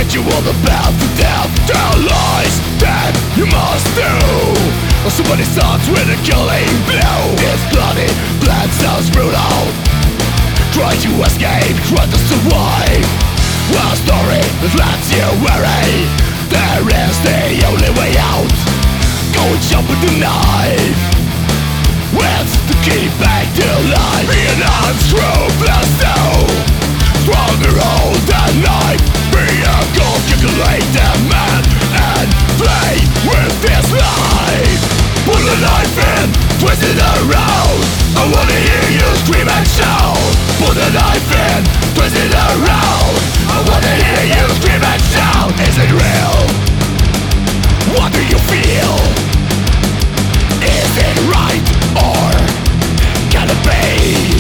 get you on the path to death. There are lies that you must do. Somebody starts with a killing blow. It's bloody, blood sounds brutal. Try to escape, try to survive. Well, a story that lets you worry. There is the only way out. Go and jump with the knife. It's the key back to life. Be an unscrupulous soul, stronger old than life. Be a gold calculated man and play with this life. Put a knife in, twist it around. I wanna hear you scream and shout. Put a knife in, twist it around. I wanna hear you scream and shout. Is it real? What do you feel? Is it right or can it be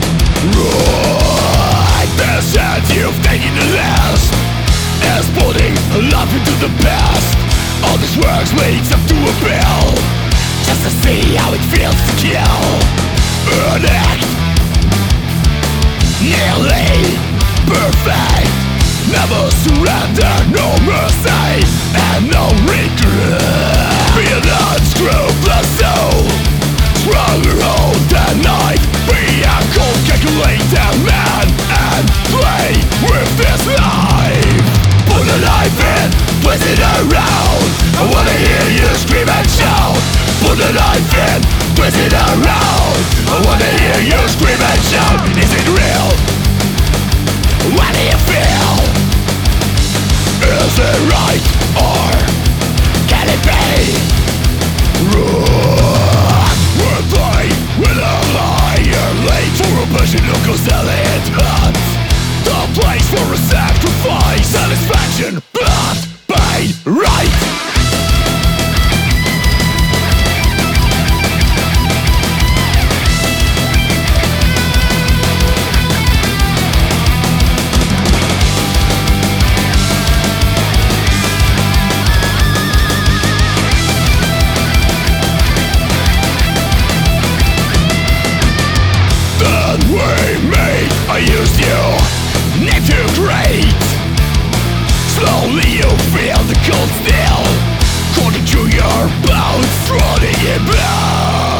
right? The chance you've taken the last is putting life into the past. All this works leads up to a bill, just to see how it feels to kill. An act nearly perfect. Never surrender, no mercy and no regret. Be an unscrupulous soul, stronger old than night. Be a cold calculated man and play with this life. Put a knife in, twist it around. I wanna hear you scream and shout. Put a knife in, twist it around. I wanna hear you scream and shout. Is it real? What do you feel? Is it right or can it be wrong? We're playing with a higher lane for a passion of Costellian hunt. The place for a sacrifice, satisfaction, blood, pain, right. I used you, need to great. Slowly you feel the cold steel, cutting through your bones, running it blood.